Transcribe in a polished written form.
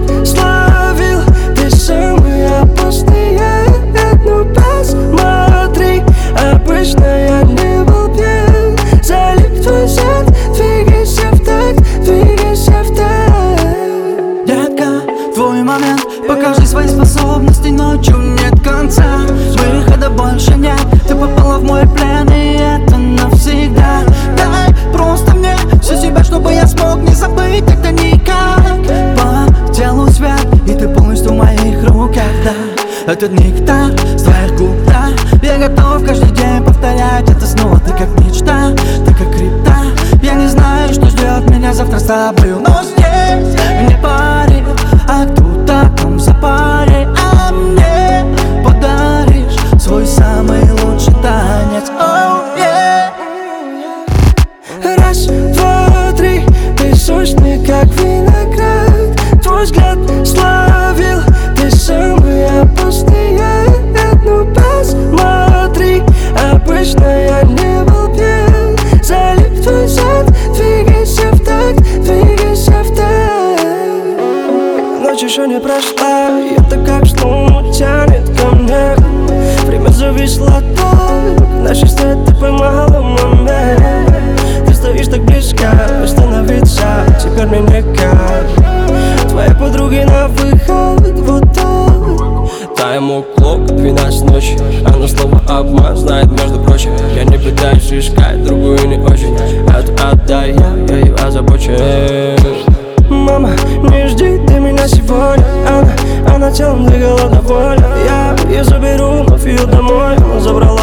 словил, ты самый опасный. Ну посмотри, обычно я не был пьян. Залип твой взгляд, двигайся в такт, двигайся в такт. Детка, твой момент, покажи свои способности, ночью нет конца. Выхода больше нет, ты попала в мой плен, и это навсегда. Дай просто мне всю себя, чтобы я смог не забыть это никак. По телу свет, и ты полностью в моих руках, да. Этот нектар с твоих губ, да. Я готов каждый день повторять это снова. Ты как мечта, ты как крипта. Я не знаю, что ждет меня завтра с тобою, но здесь не парит, а кто-то там в запаре. А мне подаришь свой самый лучший танец. Oh, yeah. Раз, два, три, ты сочный, как виноград. Твой взгляд словил, ты самый опасный. Ну посмотри, обычно я не был пьян. Залип твой взгляд, двигайся в такт, двигайся в такт. Ночь еще не прошла, и это как сну тянет ко мне. Время зависло так, наши сны ты поймала момент. Ты стоишь так близко, остановиться теперь мне никак. Твоей подруги на выход, вот так. Тайм-клок, 12 ночи. Она слово обман знает, между прочим. Я не пытаюсь искать другую не очень. Это отдай, я ее озабочен. Мама, не жди ты меня сегодня. Она телом двигала довольно. Я ее заберу, вновь ее домой. Она забрала